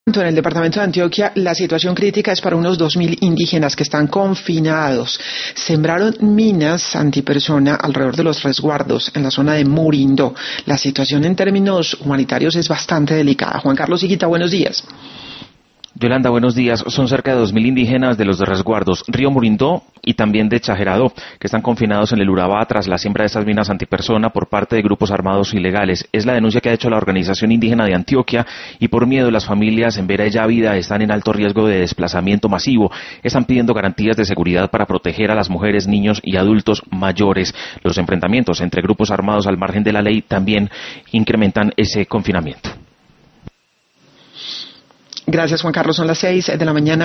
En el departamento de Antioquia, la situación crítica es para unos 2.000 indígenas que están confinados. Sembraron minas antipersona alrededor de los resguardos en la zona de Murindo. La situación en términos humanitarios es bastante delicada. Juan Carlos Higuita, buenos días. Yolanda, buenos días. Son cerca de 2.000 indígenas de los resguardos Río Murindó y también de Chajeradó, que están confinados en el Urabá tras la siembra de estas minas antipersona por parte de grupos armados ilegales. Es la denuncia que ha hecho la Organización Indígena de Antioquia y por miedo las familias en Vera y Yávida están en alto riesgo de desplazamiento masivo. Están pidiendo garantías de seguridad para proteger a las mujeres, niños y adultos mayores. Los enfrentamientos entre grupos armados al margen de la ley también incrementan ese confinamiento. Gracias, Juan Carlos. Son las 6 de la mañana.